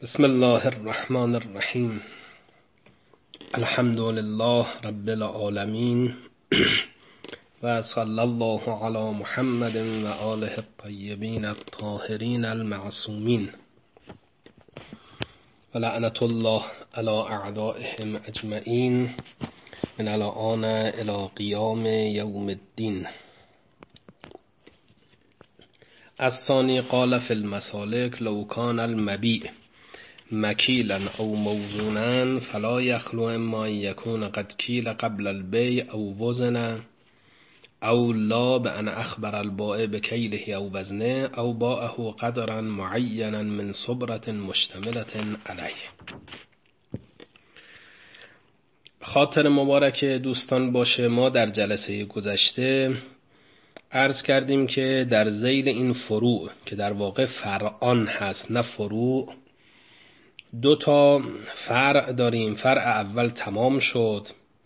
بسم الله الرحمن الرحیم. الحمد لله رب العالمین و صلی الله علی محمد و آله الطیبین الطاهرین المعصومین و لعنت الله علی اعدائهم اجمعین من الآن الی قیام یوم الدین. الثانی قال فی المسالک لو کان المبیع مکیلا او موزونا فلا یخلو اما یکون قد کیل قبل البیع او وزن او لا بأن اخبر البائع بکیله او وزنه او باعه قدرا معینا من صبرة مشتملة علیه. خاطر مبارک دوستان باشه، ما در جلسه گذشته عرض کردیم که در ذیل این فروع که در واقع فرعان هست نه فروع، دو تا فرع داریم. فرع اول تمام شد.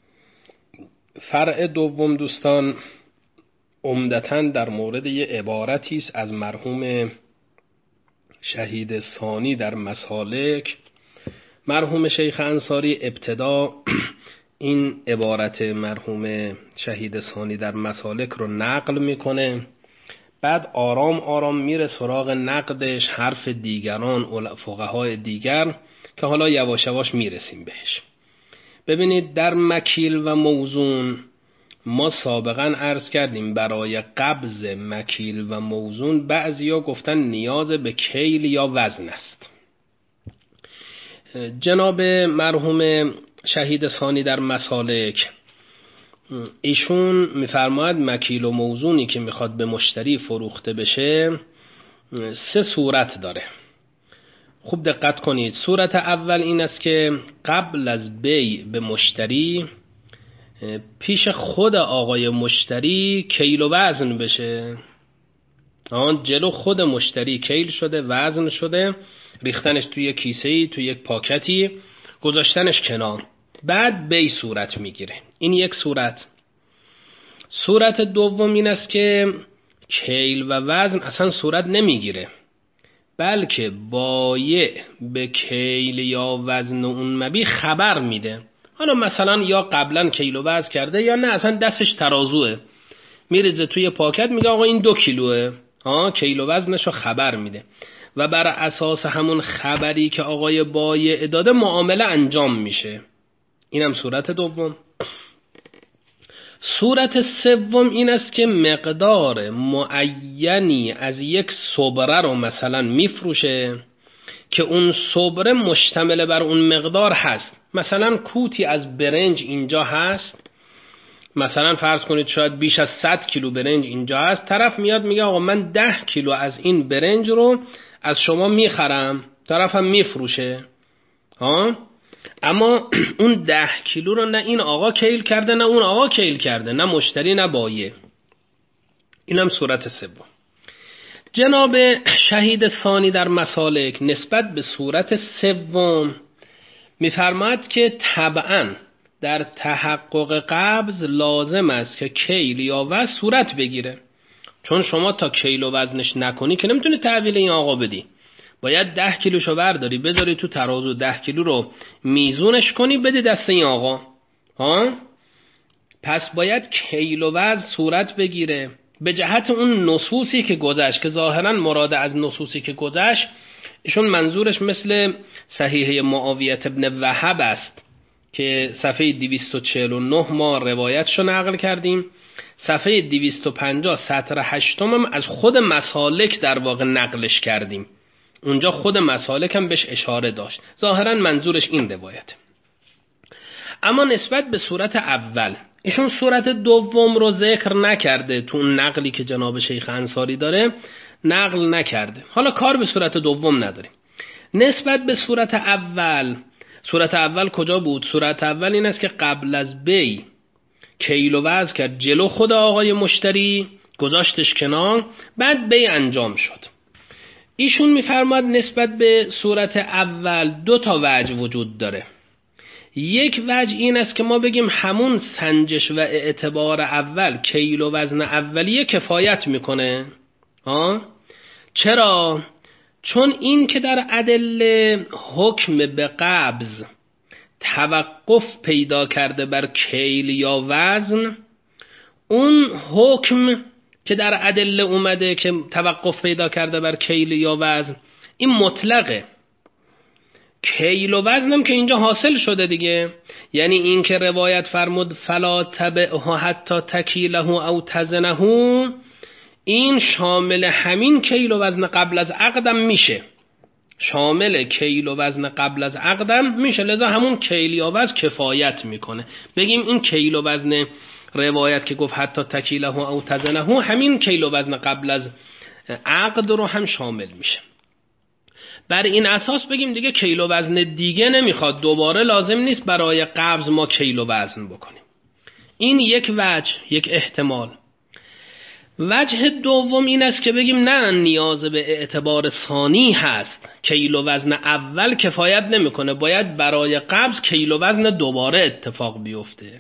فرع دوم دوستان عمدتاً در مورد یه عبارتی است از مرحوم شهید ثانی در مسالک. مرحوم شیخ انصاری ابتدا این عبارت مرحوم شهید ثانی در مسالک رو نقل میکنه، بعد آرام آرام میره سراغ نقدش، حرف دیگران فقهای دیگر که حالا یواش یواش میرسیم بهش. ببینید در مکیل و موزون ما سابقا عرض کردیم برای قبض مکیل و موزون بعضیا گفتن نیاز به کیل یا وزن است. جناب مرحوم شهید ثانی در مسالک ایشون میفرماید مکیل و موزونی که میخواد به مشتری فروخته بشه سه صورت داره. خوب دقت کنید. صورت اول این است که قبل از بیع به مشتری پیش خود آقای مشتری کیل و وزن بشه. جلو خود مشتری کیل شده، وزن شده، ریختنش توی کیسه‌ای، توی یک پاکتی، گذاشتنش کنار، بعد بیع صورت میگیره. این یک صورت. صورت دوم این است که کیل و وزن اصلا صورت نمیگیره، بلکه بایع به کیل یا وزن اون مبیع خبر میده. حالا مثلا یا قبلا کیل و وزن کرده یا نه اصلا دستش ترازوه، میریزه توی پاکت، میگه آقا این 2 کیلوه، کیل و وزنشو خبر میده و بر اساس همون خبری که آقای بایع داده معامله انجام میشه. اینم صورت دوم. صورت سوم این است که مقدار معینی از یک صبره رو مثلا میفروشه که اون صبره مشتمل بر اون مقدار هست. مثلا کوتی از برنج اینجا هست، مثلا فرض کنید شاید بیش از 100 کیلو برنج اینجا هست، طرف میاد میگه آقا من 10 کیلو از این برنج رو از شما میخرم، طرف هم میفروشه. اما اون 10 کیلو رو نه این آقا کیل کرده نه اون آقا کیل کرده، نه مشتری نه بایع. اینم صورت سوم. جناب شهید ثانی در مسالک نسبت به صورت سوم میفرماید که طبعاً در تحقق قبض لازم است که کیل یا وزن صورت بگیره، چون شما تا کیل و وزنش نکنی که نمیتونی تحویل این آقا بدی. باید 10 کیلوشو برداری بذاری تو ترازو، 10 کیلو رو میزونش کنی بدی دست این آقا. پس باید کیل و وزن صورت بگیره. به جهت اون نصوصی که گذشت که ظاهرا مراد از نصوصی که گذشت ایشون منظورش مثل صحیحه معاویه ابن وهب است که صفحه 249 ما روایتشو نقل کردیم، صفحه 250 سطر 8 هم از خود مسالک در واقع نقلش کردیم. اونجا خود مسالک هم بهش اشاره داشت. ظاهرا منظورش این روایت. اما نسبت به صورت اول ایشون صورت دوم رو ذکر نکرده، تو اون نقلی که جناب شیخ انصاری داره نقل نکرده. حالا کار به صورت دوم نداریم. نسبت به صورت اول کجا بود؟ صورت اول این است که قبل از بیع کیل و وزن کرد جلو خود آقای مشتری، گذاشتش کنار، بعد بیع انجام شد. ایشون میفرماد نسبت به صورت اول 2 تا وجه وجود داره. یک وجه این است که ما بگیم همون سنجش و اعتبار اول، کیل و وزن اولیه کفایت میکنه. چرا؟ چون این که در ادله حکم به قبض توقف پیدا کرده بر کیل یا وزن، اون حکم که در ادله اومده که توقف پیدا کرده بر کیل یا وزن این مطلقه. کیل و وزنم که اینجا حاصل شده دیگه، یعنی این که روایت فرمود فلا تبعه حتی تکیله او تزنه، این شامل همین کیل و وزن قبل از عقدم میشه، شامل کیل و وزن قبل از عقدم میشه، لذا همون کیل یا وزن کفایت میکنه. بگیم این کیل و وزن روایت که گفت حتی تکیله او تزنه، همین کیل و وزن قبل از عقد رو هم شامل میشه. بر این اساس بگیم دیگه کیل و وزن دیگه نمیخواد، دوباره لازم نیست برای قبض ما کیل و وزن بکنیم. این یک وجه، یک احتمال. وجه دوم این است که بگیم نه، نیاز به اعتبار ثانی هست، کیل و وزن اول کفایت نمیکنه، باید برای قبض کیل و وزن دوباره اتفاق بیفته.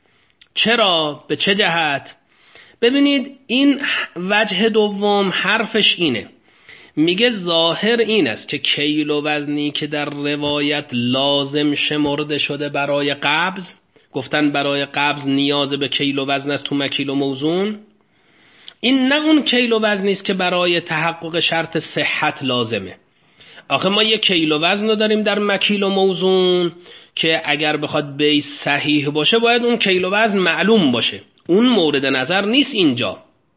چرا؟ به چه جهت؟ ببینید این وجه دوم حرفش اینه، میگه ظاهر این است که کیل و وزنی که در روایت لازم شمرده شده برای قبض، گفتن برای قبض نیاز به کیل و وزن است تو مکیل و موزون، این نه اون کیل و وزنی است که برای تحقق شرط صحت لازمه. آخه ما یک کیل و وزن رو داریم در مکیل و موزون که اگر بخواد بیس صحیح باشه باید اون کیل و وزن معلوم باشه، اون مورد نظر نیست اینجا.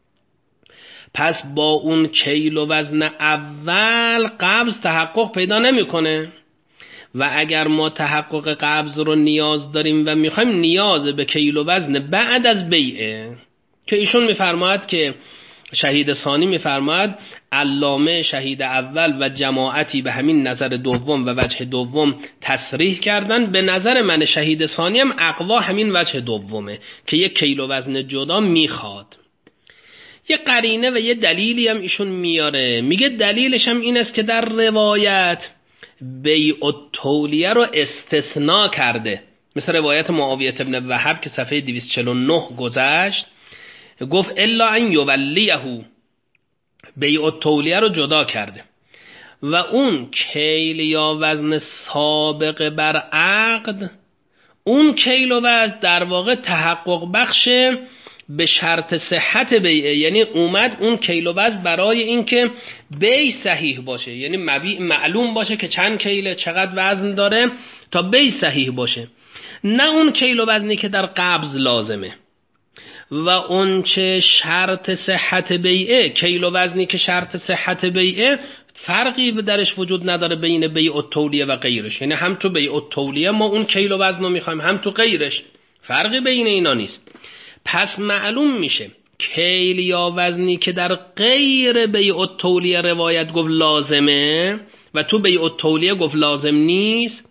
پس با اون کیل و وزن اول قبض تحقق پیدا نمیکنه، و اگر ما تحقق قبض رو نیاز داریم و میخوایم نیاز به کیل و وزن بعد از بیعه، که ایشون میفرماید که شهید ثانی میفرماید علامه شهید اول و جماعتی به همین نظر دوم و وجه دوم تصریح کردن، به نظر من شهید ثانی هم اقوا همین وجه دومه که یک کیل و وزن جدا میخواد. یه قرینه و یه دلیلی هم ایشون میاره، میگه دلیلش هم این است که در روایت بیع التولیه رو استثناء کرده، مثل روایت معاویه بن وهب که صفحه 249 گذشت، گفت الا ان یولیه، بیع التولیه رو جدا کرده و اون کیل یا وزن سابق بر عقد، اون کیل و وزن در واقع تحقق بخشه به شرط صحت بیعه، یعنی اومد اون کیل و وزن برای اینکه بیع صحیح باشه، یعنی مبیع معلوم باشه که چند کیله چقدر وزن داره تا بیع صحیح باشه، نه اون کیل و وزنی که در قبض لازمه. و اون چه شرط صحت بیعه، کیل و وزنی که شرط صحت بیعه فرقی درش وجود نداره بین بیع التولیه و غیرش، یعنی هم تو بیع التولیه ما اون کیل و وزن رو میخوایم، هم تو غیرش، فرقی بین اینا نیست. پس معلوم میشه کیل یا وزنی که در غیر بیع التولیه روایت گفت لازمه و تو بیع التولیه گفت لازم نیست،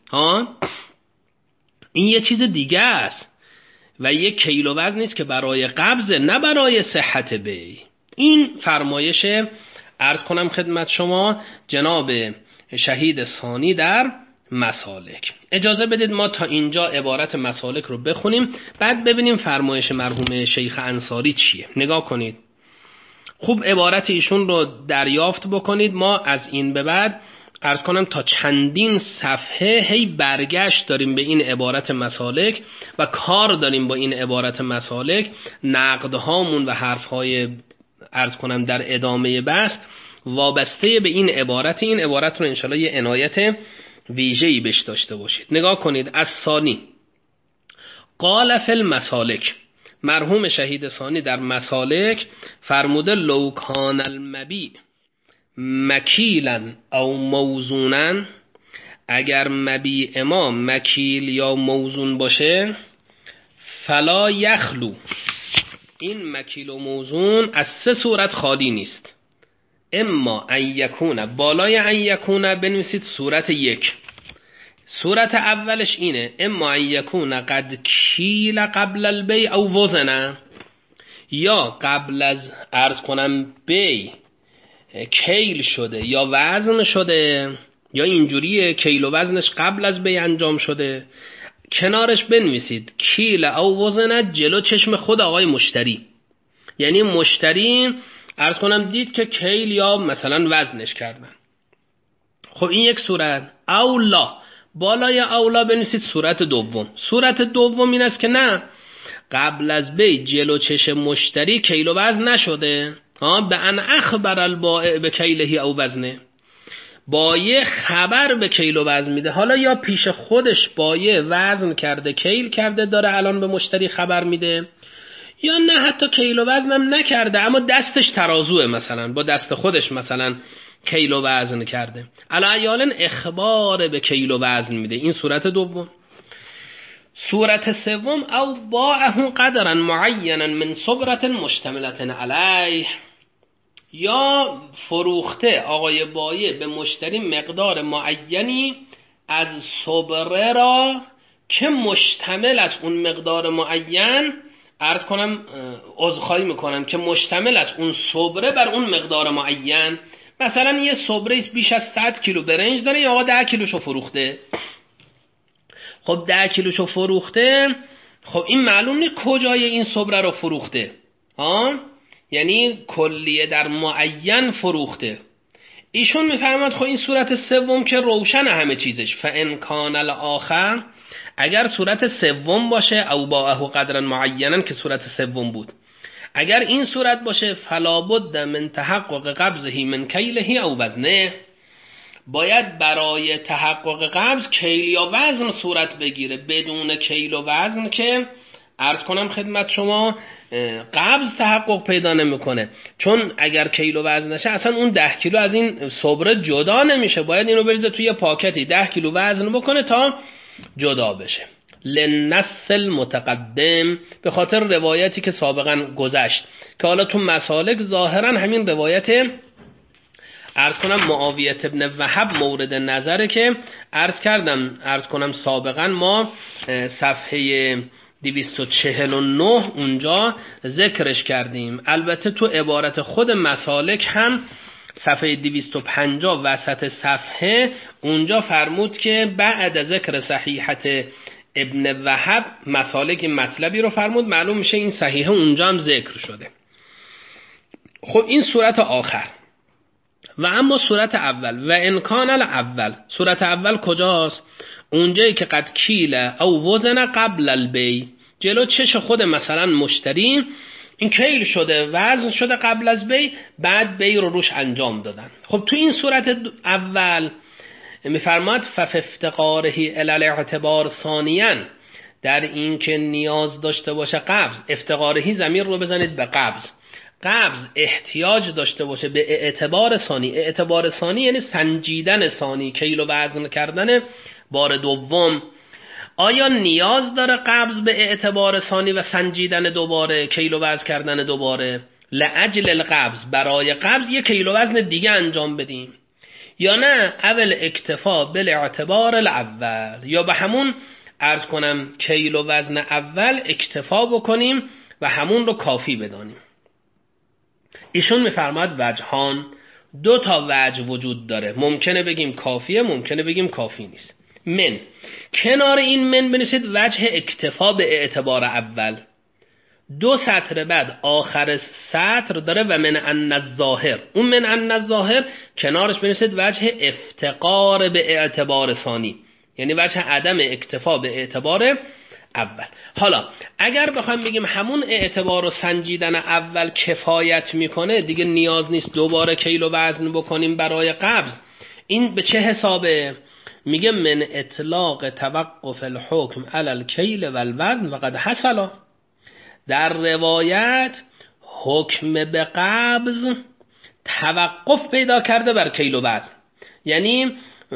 این یه چیز دیگه است و یک کیل و وزن نیست که برای قبض، نه برای صحت بیع. این فرمایش عرض کنم خدمت شما جناب شهید ثانی در مسالک. اجازه بدید ما تا اینجا عبارت مسالک رو بخونیم، بعد ببینیم فرمایش مرحوم شیخ انصاری چیه. نگاه کنید خوب عبارت ایشون رو دریافت بکنید. ما از این به بعد عرض کنم تا چندین صفحه هی برگشت داریم به این عبارت مسالک و کار داریم با این عبارت مسالک، نقدهامون و حرفهای عرض کنم در ادامه بحث وابسته به این عبارت رو انشالله یه عنایت ویژه‌ای بهش داشته باشید. نگاه کنید از ثانی قال فی المسالک، مرحوم شهید ثانی در مسالک فرموده لو کان المبیع مکیلا او موزونا، اگر مبیع ما مکیل یا موزون باشه، فلا یخلو، این مکیل و موزون از سه صورت خالی نیست. اما ان یکونه، بالای ان یکونه بنویسید صورت یک. صورت اولش اینه اما ان یکونه قد کیل قبل البیع او وزنه، یا قبل از عرض کنم بیع کیل شده یا وزن شده، یا اینجوریه کیل و وزنش قبل از بیع انجام شده. کنارش بنویسید کیل او وزنه جلو چشم خود آقای مشتری، یعنی مشتری عرض کنم دید که کیل یا مثلا وزنش کردن، خب این یک صورت. اولا، بالای اولا بنویسید صورت دوم. صورت دوم این است که نه، قبل از بی جلو چش مشتری کیل و وزن نشده، به ان اخبر البائع به کیله او وزنه، بایع خبر به کیل و وزن میده. حالا یا پیش خودش بایع وزن کرده، کیل کرده، داره الان به مشتری خبر میده، یا نه حتی کیل و وزنم نکرده اما دستش ترازوه، مثلا با دست خودش مثلا کیل و وزن کرده، علی اخبار به کیل و وزن میده. این صورت دوم. صورت سوم، او باعه قدرا معینا من صبرت مشتملت علیه، یا فروخته آقای بایع به مشتری مقدار معینی از صبره را که مشتمل از اون مقدار معین، عذرخواهی میکنم که مشتمل از اون صبره بر اون مقدار معین. مثلا یه صبره بیش از 100 کیلو برنج داره، یا آقا 10 کیلوشو فروخته. خب 10 کیلوشو فروخته، خب این معلوم نیست کجای این صبره رو فروخته، یعنی کلیه در معین فروخته. ایشون میفرماد خب این صورت سوم که روشن همه چیزش، فان کان الاخر، اگر صورت سوم باشه، او باعه قدرا معینا که صورت سوم بود، اگر این صورت باشه، فلا بد من تحقق قبضه من کیله او وزنه، باید برای تحقق قبض کیل یا وزن صورت بگیره. بدون کیل و وزن که عرض کنم خدمت شما قبض تحقق پیدا نمیکنه، چون اگر کیل و وزن نشه اصلا اون 10 کیلو از این صبره جدا نمیشه، باید اینو بریزه توی پاکتی 10 کیلو وزن بکنه تا جدا بشه. للنص المتقدم، به خاطر روایتی که سابقا گذشت که حالا تو مسالک ظاهرا همین روایت عرض کنم معاویه ابن وهب مورد نظره که عرض کنم سابقا ما صفحه 249 اونجا ذکرش کردیم. البته تو عبارت خود مسالک هم صفحه 250 وسط صفحه اونجا فرمود که بعد ذکر صحیحت ابن وهب مسالک مطلبی رو فرمود، معلوم میشه این صحیحه اونجا هم ذکر شده. خب این صورت آخر. و اما صورت اول، و انکان الاول، صورت اول کجاست؟ اونجایی که قد کیله او وزن قبل البی، جلو چش خود مثلا مشتری این کیل شده، وزن شده قبل از بی، بعد بی رو روش انجام دادن. خب تو این صورت اول میفرماد فافتقاره الی الاعتبار ثانیاً، در این که نیاز داشته باشه قبض، افتقارهی ضمیر رو بزنید به قبض، قبض احتیاج داشته باشه به اعتبار ثانی. اعتبار ثانی یعنی سنجیدن ثانی، کیل و وزن کردن بار دوم. آیا نیاز داره قبض به اعتبار ثانی و سنجیدن دوباره، کیل و وزن کردن دوباره؟ لاجل القبض، برای قبض یک کیل و وزن دیگه انجام بدیم، یا نه اول اکتفا بالاعتبار الاول، یا به همون عرض کنم کیل و وزن اول اکتفا بکنیم و همون رو کافی بدانیم. ایشون میفرماد وجهان، 2 تا وجه وجود داره، ممکنه بگیم کافیه، ممکنه بگیم کافی نیست. من، کنار این من بنویسید وجه اکتفا به اعتبار اول. 2 سطر بعد آخر سطر داره و من ان الظاهر، اون من ان الظاهر کنارش بنویسید وجه افتقار به اعتبار ثانی، یعنی وجه عدم اکتفا به اعتبار اول. حالا اگر بخوایم بگیم همون اعتبار و سنجیدن اول کفایت میکنه، دیگه نیاز نیست دوباره کیل و وزن بکنیم برای قبض، این به چه حسابه؟ میگه من اطلاق توقف الحکم علی الکیل و الوزن و قد حصل، در روایت حکم به قبض توقف پیدا کرده بر کیل و وزن، یعنی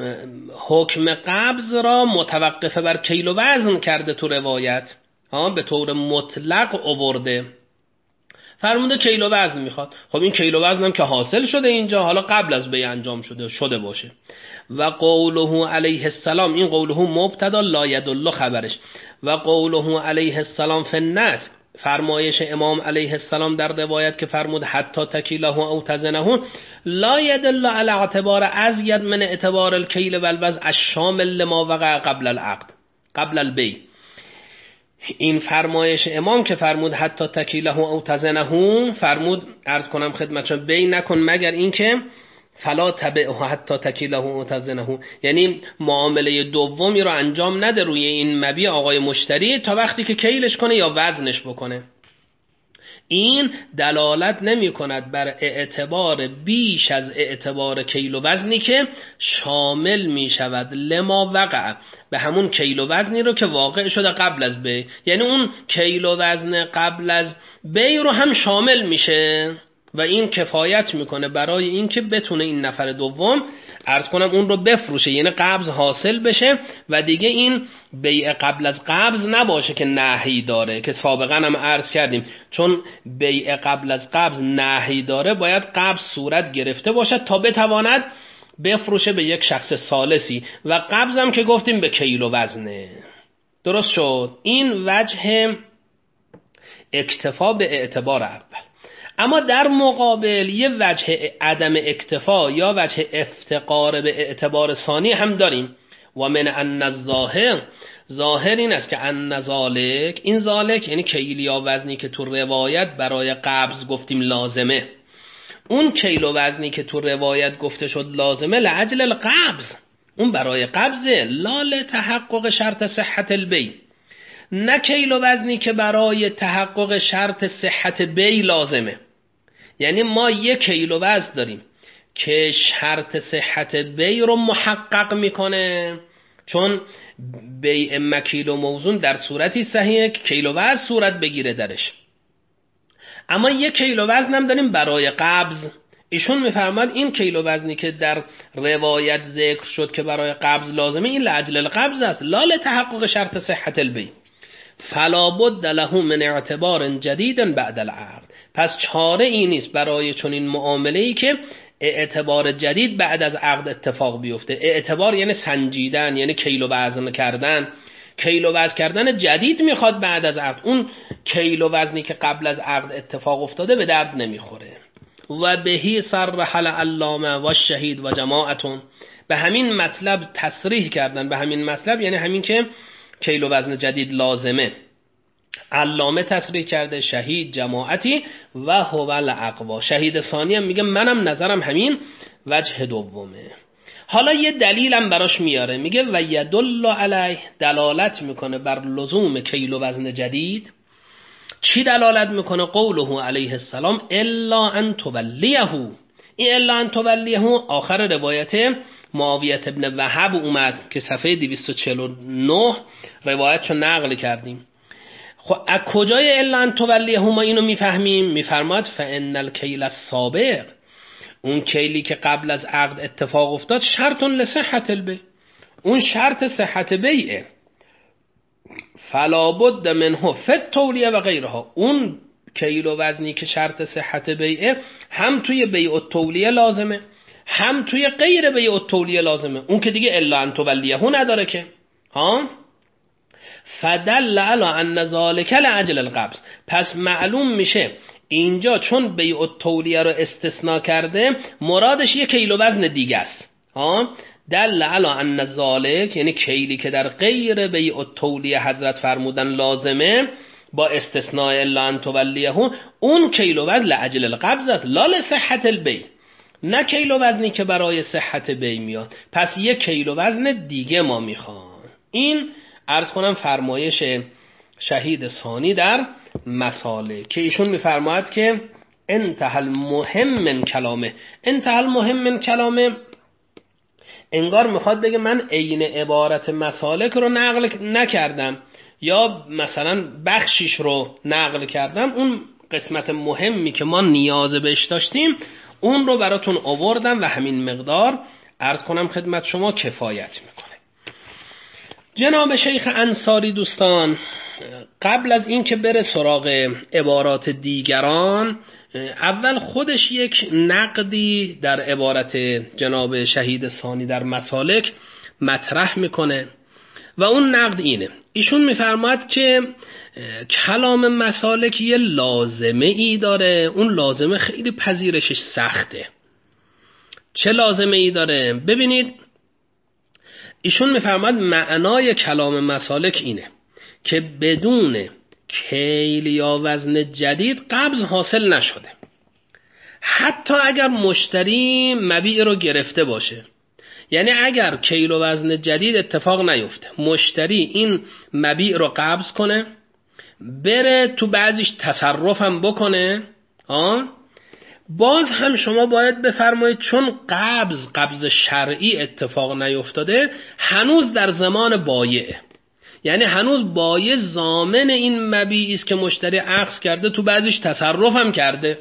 حکم قبض را متوقف بر کیل و وزن کرده تو روایت، به طور مطلق آورده، فرموده کیل و وزن میخواد. خب این کیل و وزن هم که حاصل شده اینجا، حالا قبل از بی انجام شده باشه. و قوله علیه السلام، این قوله مبتدا لا یدل خبرش، و قوله علیه السلام فی النص، فرمایش امام علیه السلام در روایت که فرمود حتی تکیله او تزنه، لا یدل علی اعتبار ازید من اعتبار الکیل و الوزن الشامل لما وقع قبل العقد قبل البی. این فرمایش امام که فرمود حتی تکیله او تزنه، فرمود عرض کنم خدمتشون بی نکن مگر اینکه فلا تبعه حتی تکیله و تزنه، یعنی معامله دومی رو انجام نده روی این مبیع آقای مشتری تا وقتی که کیلش کنه یا وزنش بکنه. این دلالت نمی کند بر اعتبار بیش از اعتبار کیل و وزنی که شامل می شود لما وقع، به همون کیل و وزنی رو که واقع شده قبل از بیع، یعنی اون کیل و وزن قبل از بیع رو هم شامل میشه و این کفایت میکنه برای این که بتونه این نفر دوم عرض کنم اون رو بفروشه، یعنی قبض حاصل بشه و دیگه این بیع قبل از قبض نباشه که نهی داره، که سابقا هم عرض کردیم چون بیع قبل از قبض نهی داره باید قبض صورت گرفته باشد تا بتواند بفروشه به یک شخص ثالثی و قبض هم که گفتیم به کیل و وزنه. درست شد؟ این وجه اکتفا به اعتبار اول. اما در مقابل یه وجه عدم اکتفا یا وجه افتقار به اعتبار ثانی هم داریم. و من ان الظاهر، ظاهر این است که ان ذالک، این ذالک یعنی کیل یا وزنی که تو روایت برای قبض گفتیم لازمه، اون کیل و وزنی که تو روایت گفته شد لازمه لعجل القبض، اون برای قبضه، لا لتحقق شرط صحت البیع، نه کیل و وزنی که برای تحقق شرط صحت بیع لازمه. یعنی ما یک کیل و وزن داریم که شرط صحت بیع رو محقق میکنه، چون بیع مکیل و موزون در صورتی صحیحه که کیل و وزن صورت بگیره درش. اما یک کیل و وزن هم داریم برای قبض. ایشون میفرماد این کیل و وزنی که در روایت ذکر شد که برای قبض لازمه، این لعجل القبض است، لا لتحقق شرط صحت البیع، فلا بد له من اعتبار جدید بعد العقد. پس چاره ای نیست برای چنین معامله‌ای که اعتبار جدید بعد از عقد اتفاق بیفته. اعتبار یعنی سنجیدن، یعنی کیل و وزن کردن، کیل و وزن کردن جدید میخواد بعد از عقد. اون کیل و وزنی که قبل از عقد اتفاق افتاده به درد نمیخوره. و بهی صرح العلامه و الشهید و جماعتون، به همین مطلب تصریح کردن، به همین مطلب یعنی همین که کیل و وزن جدید لازمه، علامه تصریح کرده، شهید جماعتی و هو الاقوا، شهید ثانی هم میگه منم نظرم همین وجه دومه. حالا یه دلیلم براش میاره، میگه و یدل علیه، دلالت میکنه بر لزوم کیل و وزن جدید. چی دلالت میکنه؟ قوله علیه السلام الا ان تولیه، این الا ان تولیه آخر روایت معاویه ابن وهب اومد که صفحه 249 روایتشو نقل کردیم. خب از کجای الا ان تولیه ما اینو میفهمیم؟ میفرماد فان الکیل السابق، اون کیلی که قبل از عقد اتفاق افتاد شرط لصحت البیع، اون شرط صحت بیعه، فلا بد منه فی التولیه و غیرها، اون کیل و وزنی که شرط صحت بیعه هم توی بیع التولیه لازمه هم توی غیر بیع التولیه لازمه، اون که دیگه الا ان تولیه نداره که ها. فدل علی ان ذلک لعجل القبض، پس معلوم میشه اینجا چون بیع التولیه رو استثناء کرده مرادش یک کیل و وزن دیگه است ها. دل علی ان ذلک یعنی کیلی که در غیر بیع التولیه حضرت فرمودن لازمه با استثناء الا ان تولیه، اون کیل و وزن لعجل القبض است لا لصحت البیع، نه کیل و وزنی که برای صحت بیع میاد. پس یک کیل و وزن دیگه ما میخوان. این عرض کنم فرمایش شهید ثانی در مساله که ایشون میفرماید که انتهى المهم من کلامه. انتهى المهم من کلامه انگار میخواد بگه من عین عبارت مسالک رو نقل نکردم یا مثلا بخشیش رو نقل کردم، اون قسمت مهمی که ما نیاز بهش داشتیم اون رو براتون آوردم و همین مقدار عرض کنم خدمت شما کفایت میکنه. جناب شیخ انصاری دوستان قبل از این که بره سراغ عبارات دیگران، اول خودش یک نقدی در عبارت جناب شهید ثانی در مسالک مطرح میکنه و اون نقد اینه. ایشون میفرماید که کلام مسالک یه لازمه ای داره، اون لازمه خیلی پذیرشش سخته. چه لازمه ای داره؟ ببینید ایشون میفرماید معنای کلام مسالک اینه که بدون کیل یا وزن جدید قبض حاصل نشده. حتی اگر مشتری مبیع رو گرفته باشه. یعنی اگر کیل و وزن جدید اتفاق نیفته، مشتری این مبیع رو قبض کنه، بره تو بعضیش تصرف هم بکنه، باز هم شما باید بفرمایید چون قبض شرعی اتفاق نیفتاده، هنوز در زمان بایع، یعنی هنوز بایع ضامن این مبیعی است که مشتری اخذ کرده، تو بعضیش تصرف هم کرده.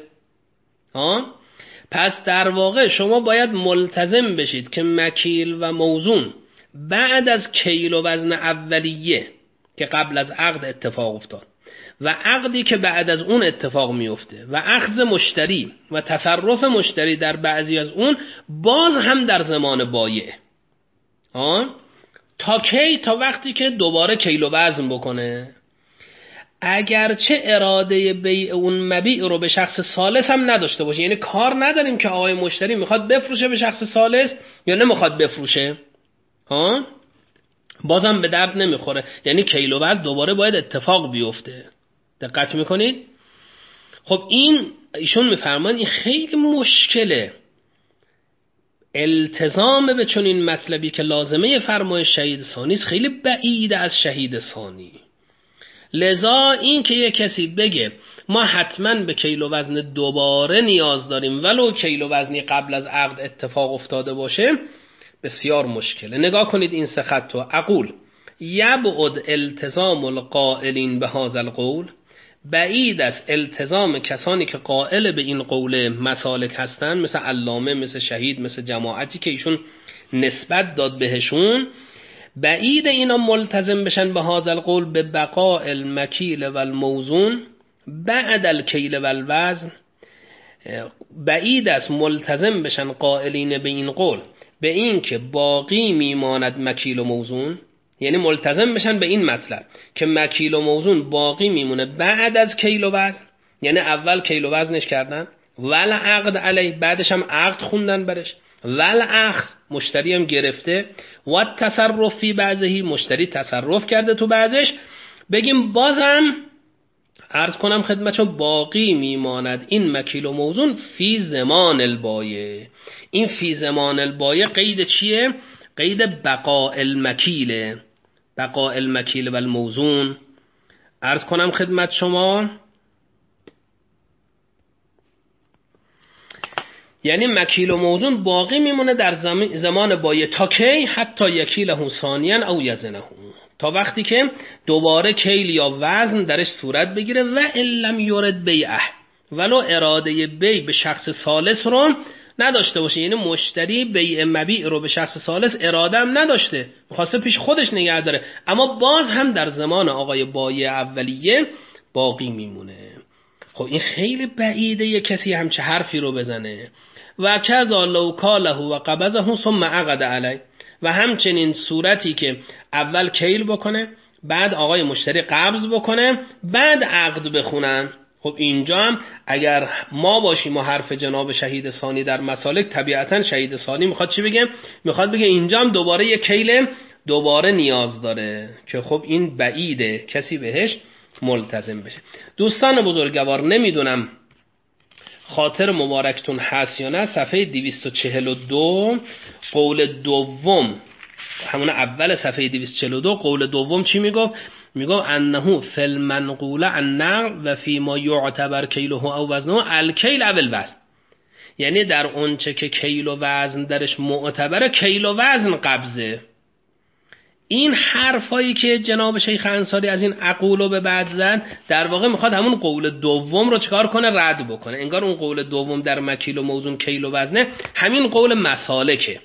پس در واقع شما باید ملتزم بشید که مکیل و موزون بعد از کیل و وزن اولیه که قبل از عقد اتفاق افتاد و عقدی که بعد از اون اتفاق میفته و اخذ مشتری و تصرف مشتری در بعضی از اون، باز هم در زمان بایع. تا کی؟ تا وقتی که دوباره کیل و وزن بکنه. اگرچه اراده بیع اون مبیع رو به شخص ثالث هم نداشته باشه، یعنی کار نداریم که آقای مشتری میخواد بفروشه به شخص ثالث یا نمیخواد بفروشه، بازم به درد نمیخوره، یعنی کیل و وزن دوباره باید اتفاق بیفته. دقت میکنید؟ خب ایشون میفرمان این خیلی مشکله، التزام به چنین مطلبی که لازمه فرمای شهید ثانی است خیلی بعید از شهید ثانی. لذا این که یک کسی بگه ما حتما به کیل و وزن دوباره نیاز داریم ولو کیل و وزنی قبل از عقد اتفاق افتاده باشه، بسیار مشکله. نگاه کنید این سه خط رو. اقول یبعد التزام القائلین به هذا القول، بعید است التزام کسانی که قائل به این قول مسالک هستن، مثل علامه، مثل شهید، مثل جماعتی که ایشون نسبت داد بهشون، بعید اینا ملتزم بشن به هذا القول به بقاء المکیل و الموزون بعد الکیل و الوزن. بعید است ملتزم بشن قائلین به این قول به این که باقی میماند مکیل و موزون، یعنی ملتزم بشن به این مطلب که مکیل و موزون باقی میمونه بعد از کیل و وزن، یعنی اول کیل و وزنش کردن، ول عقد علی، بعدش هم عقد خوندن برش، ول اخذ، مشتری هم گرفته، و تصرف فی بعضهی، مشتری تصرف کرده تو بعضش، بگیم بازم عرض کنم خدمتشون باقی میماند این مکیل و موزون فی زمان البایع. این فی زمان البایع قید چیه؟ قید بقاء المکیل، بقاء المکیل و الموزون. عرض کنم خدمت شما یعنی مکیل و موزون باقی میمونه در زمان بایع تا کی؟ حتی یکیله ثانیا او یزنه، تا وقتی که دوباره کیل یا وزن درش صورت بگیره. و ان لم یرد بیعه، ولو اراده بیع به شخص ثالث رو نداشته باشه، یعنی مشتری بیع مبیع رو به شخص ثالث اراده هم نداشته، می‌خواسته پیش خودش نگه داره، اما باز هم در زمان آقای بایع اولیه باقی میمونه. خب این خیلی بعیده یک کسی همچه حرفی رو بزنه. و کذا لو کاله و قبضه ثم عقد علی، و همچنین صورتی که اول کیل بکنه، بعد آقای مشتری قبض بکنه، بعد عقد بخونن. خب اینجا هم اگر ما باشیم و حرف جناب شهید ثانی در مسالک، طبیعتا شهید ثانی میخواد چی بگه؟ میخواد بگه اینجا هم دوباره یک کیل دوباره نیاز داره، که خب این بعیده کسی بهش ملتزم بشه. دوستان بزرگوار، نمیدونم خاطر مبارکتون هست یا نه، صفحه 242 قول دوم، همون اول صفحه 242 قول دوم چی میگفت؟ میگفت انه فی المنقول عن نقل و فی ما یعتبر کیله او وزنه الکیل او الوزن، یعنی در اونچه که کیل و وزن درش معتبره کیل و وزن قبضه. این حرفایی که جناب شیخ انصاری از این عقولو به بعد زد، در واقع میخواد همون قول دوم رو چکار کنه؟ رد بکنه. انگار اون قول دوم در مکیل و موزون کیل و وزنه همین قول مسالکه.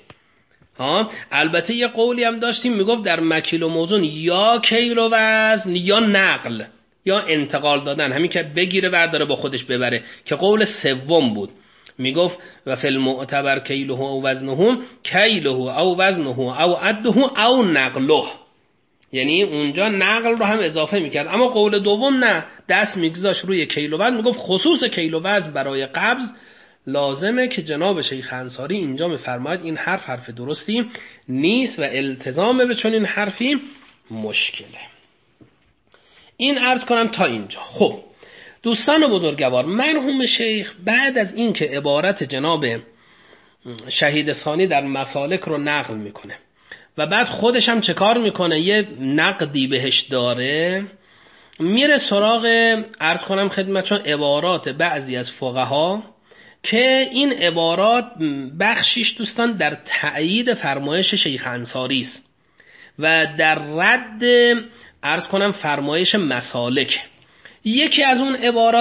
البته یه قولی هم داشتیم میگفت در مکیل و موزون یا کیل و وزن یا نقل یا انتقال دادن، همین که بگیره برداره با خودش ببره، که قول سوم بود. میگفت و فی المعتبر کیله او وزنه کیله او وزنه او عده او نقله، یعنی اونجا نقل رو هم اضافه میکرد. اما قول دوم نه، دست میگذاشت روی کیل و وزن، میگفت خصوص کیل و وزن برای قبض لازمه، که جناب شیخ انصاری اینجا میفرماید این حرف درستی نیست و التزام به چون این حرفی مشکله. این عرض کنم تا اینجا. خب دوستان بزرگوار، مرحوم شیخ بعد از این که عبارت جناب شهید ثانی در مسالک رو نقل میکنه و بعد خودش هم چه کار میکنه، یه نقدی بهش داره، میره سراغ عرض کنم خدمتشون عبارات بعضی از فقها که این عبارات بخشیش دوستان در تأیید فرمایش شیخ انصاری است و در رد عرض کنم فرمایش مسالک. یکی از اون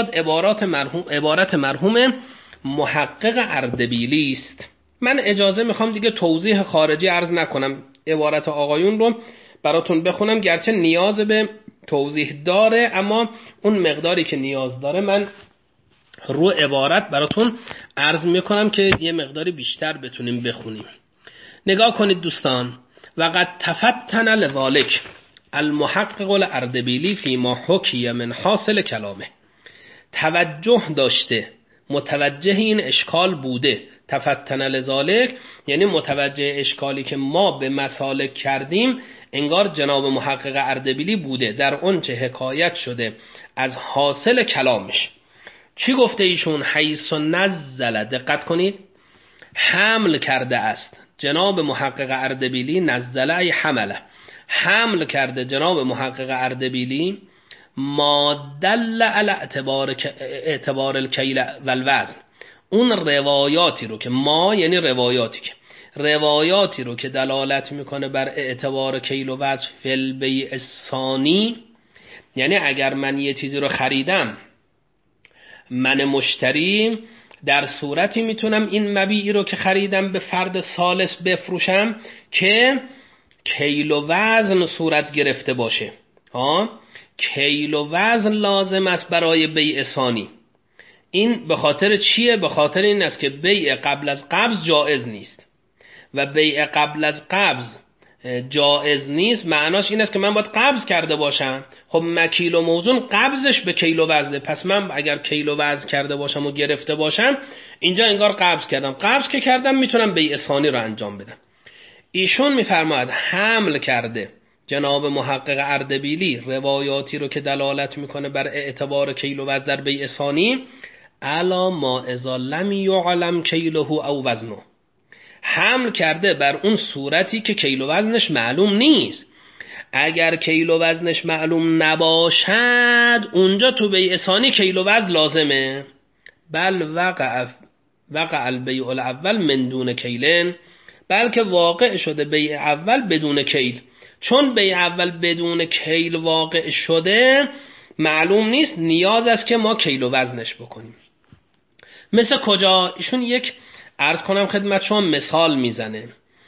عبارت مرحوم محقق اردبیلی است. من اجازه میخوام دیگه توضیح خارجی عرض نکنم، عبارت آقایون رو براتون بخونم، گرچه نیاز به توضیح داره اما اون مقداری که نیاز داره من رو عبارت براتون عرض میکنم که یه مقداری بیشتر بتونیم بخونیم. نگاه کنید دوستان. وقد تفتن لذالک المحقق الاردبیلی فیما حکی من حاصل کلامه. توجه داشته، متوجه این اشکال بوده. تفتن لذالک یعنی متوجه اشکالی که ما به مسالک کردیم، انگار جناب محقق اردبیلی بوده در اون چه حکایت شده از حاصل کلامش. چی گفته ایشون؟ حیث نزل، دقت کنید، حمل کرده است جناب محقق اردبیلی، نزله ای حمله، حمل کرده جناب محقق اردبیلی ما دل علی اعتبار الکیل و الوزن، اون روایاتی رو که ما یعنی روایاتی رو که دلالت میکنه بر اعتبار کیل و وزن فی البیع الثانی، یعنی اگر من یه چیزی رو خریدم، من مشتری در صورتی میتونم این مبیعی رو که خریدم به فرد ثالث بفروشم که کیل و وزن صورت گرفته باشه. کیل و وزن لازم است برای بیع ثانی. این به خاطر چیه؟ به خاطر این است که بیع قبل از قبض جائز نیست و بیع قبل از قبض جائز نیست معناش این است که من باید قبض کرده باشم. خب مکیل و موزون قبضش به کیل و وزنه، پس من اگر کیل و وزن کرده باشم و گرفته باشم، اینجا انگار قبض کردم. قبض که کردم میتونم بیع ثانی رو انجام بدم. ایشون میفرماید حمل کرده جناب محقق اردبیلی روایاتی رو که دلالت میکنه بر اعتبار کیل و وزن در بیع ثانی، الا ما اذا لم یعلم کیله او وزنه، حمل کرده بر اون صورتی که کیل و وزنش معلوم نیست. اگر کیل و وزنش معلوم نباشد، اونجا تو بیع ثانی کیل و وزن لازمه. بل وقع البیع الاول من دون کیلن، بلکه واقع شده بیع اول بدون کیل. چون بیع اول بدون کیل واقع شده، معلوم نیست، نیاز است که ما کیل و وزنش بکنیم. مثل کجا؟ ایشون یک عرض کنم خدمت شما مثال میزنه.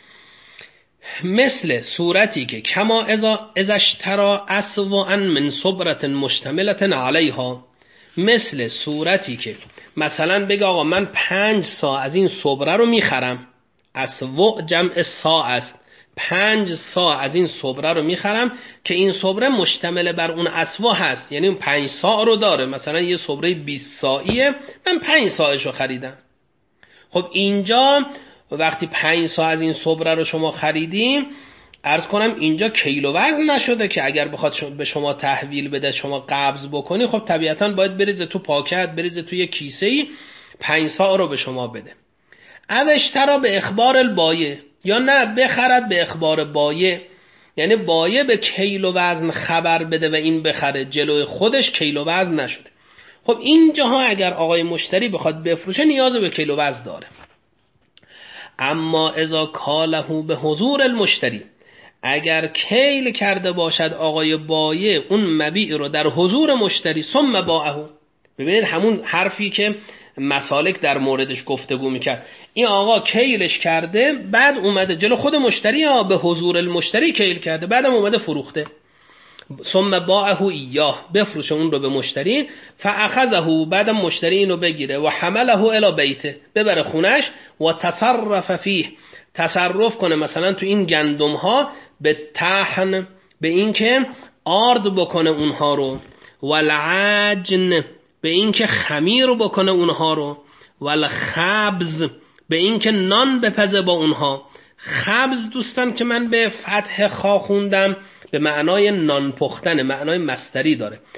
مثل صورتی که کما اذا اشترى اسوأ من صبرة مشتملة علیها، مثل صورتی که مثلا بگه آقا من 5 صاع از این صبره رو میخرم، اسوأ جمع صاع است، 5 صاع از این صبره رو میخرم که این صبره مشتمل بر اون اسوأ هست، یعنی اون 5 صاع رو داره. مثلا یه صبره 20 صاعیه، من 5 صاعش رو خریدم. خب اینجا وقتی 5 صاع از این صبره رو شما خریدیم، عرض کنم اینجا کیل و وزن نشده که اگر بخواد به شما تحویل بده شما قبض بکنی، خب طبیعتاً باید بریزه تو پاکت، بریزه تو یه کیسه‌ای، 5 صاع رو به شما بده. او اشترا به اخبار البایع، یا نه بخرد به اخبار بایع، یعنی بایع به کیل و وزن خبر بده و این بخره، جلوی خودش کیل و وزن نشده. خب اینجاها اگر آقای مشتری بخواد بفروشه نیاز به کیل و وزن داره. اما اذا کاله به حضور المشتری، اگر کیل کرده باشد آقای بایع اون مبیع رو در حضور مشتری، ثم باعه، ببینید همون حرفی که مسالک در موردش گفتگو میکرد، این آقا کیلش کرده، بعد اومده جلو خود مشتری، ها به حضور المشتری کیل کرده، بعدم اومده فروخته، ثم باعه ایاه، بفروشه اون رو به مشتری، فاخذه، بعدم مشتری اینو بگیره و حمله الی بیته، ببره خونش و تصرف فیه، تصرف کنه مثلا تو این گندم ها، به طحن، به این که آرد بکنه اونها رو، والعجن، به این که خمیر بکنه اونها رو، والخبز، به این که نان بپزه با اونها. خبز دوستان که من به فتح خا خوندم به معنای نان پختن، معنای مصدری داره.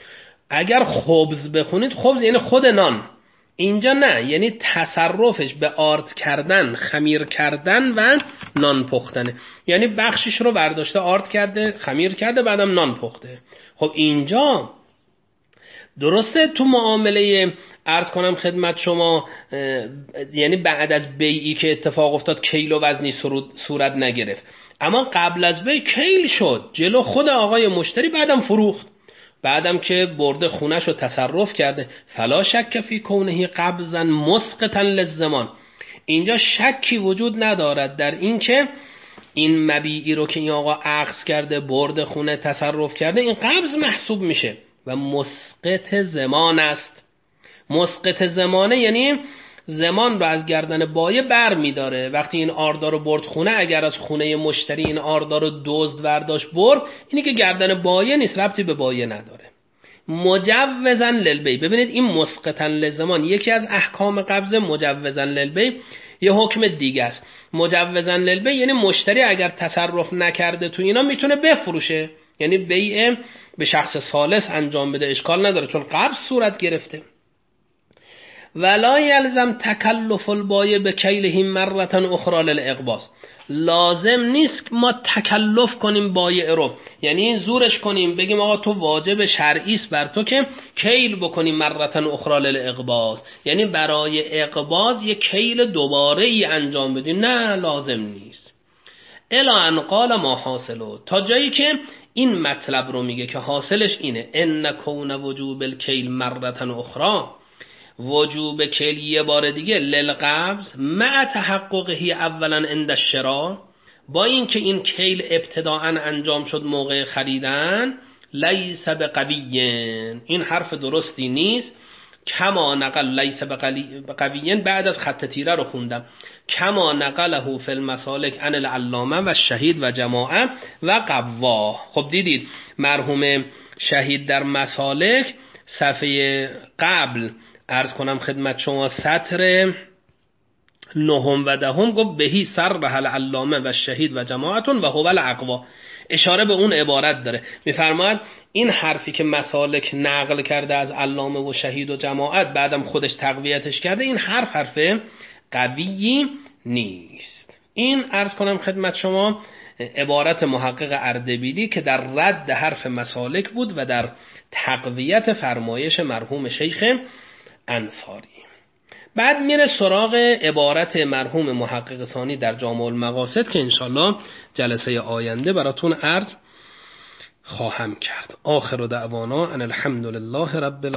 اگر خبز بخونید، خبز یعنی خود نان، اینجا نه، یعنی تصرفش به آرد کردن، خمیر کردن و نان پختنه. یعنی بخشش رو برداشته آرد کرده، خمیر کرده، بعدم نان پخته. خب اینجا درسته تو معامله عرض کنم خدمت شما، یعنی بعد از بیعی که اتفاق افتاد کیل و وزنی صورت نگرفت، اما قبل از بیع کیل شد جلو خود آقای مشتری، بعدم فروخت، بعدم که برده خونش رو تصرف کرده. فلا شک فی کونه قبضا مسقطا للزمان، اینجا شکی وجود ندارد در این که این مبیعی رو که این آقا اخذ کرده، برده خونه تصرف کرده، این قبض محسوب میشه و مسقط زمان است. مسقط زمانه یعنی زمان رو از گردن بایه بر میداره. وقتی این آردار رو برد خونه، اگر از خونه مشتری این آردار رو دزد برداشت برد، اینی که گردن بایه نیست، ربطی به بایه نداره. مجوزا للبیع، ببینید این مسقطا للزمان یکی از احکام قبض، مجوزا للبیع یه حکم دیگه است. مجوزا للبیع یعنی مشتری اگر تصرف نکرده تو اینا میتونه بفروشه، یعنی بیع به شخص ثالث انجام بده، اشکال نداره چون قبض صورت گرفته. ولا یلزم تکلف البایع بکیله مرة اخرى للاقباض، لازم نیست ما تکلف کنیم بایع رو، یعنی زورش کنیم بگیم آقا تو واجب شرعی است بر تو که کیل بکنیم مرة اخرى للاقباض، یعنی برای اقباض یک کیل دوباره ای انجام بدیم، نه لازم نیست. الا ان قال ما حاصله، تا جایی که این مطلب رو میگه که حاصلش اینه، ان کون وجوب الکیل مرة اخرى، وجوب کیل یه بار دیگه، للقبض مع تحققه اولا عند الشراء، با اینکه این کیل ابتداء انجام شد موقع خریدن، لیس بقوی، این حرف درستی نیست. کما نقل لیس بقوی، بعد از خط تیره رو خوندم، کما نقله فی المسالک عن العلامه و شهید و جماعه و قواه. خب دیدید مرحوم شهید در مسالک صفحه قبل عرض کنم خدمت شما سطر 9 و 10 گفت بهی صرح العلامه و شهید و جماعتون و هو الاقوا، اشاره به اون عبارت داره، میفرماید این حرفی که مسالک نقل کرده از علامه و شهید و جماعت، بعدم خودش تقویتش کرده، این حرف قوی نیست. این عرض کنم خدمت شما عبارت محقق اردبیلی که در رد حرف مسالک بود و در تقویت فرمایش مرحوم شیخ انصاری. بعد میره سراغ عبارت مرحوم محقق ثانی در جامع المقاصد که انشالله جلسه آینده براتون عرض خواهم کرد. آخر دعوانا ان الحمد لله رب العالمین.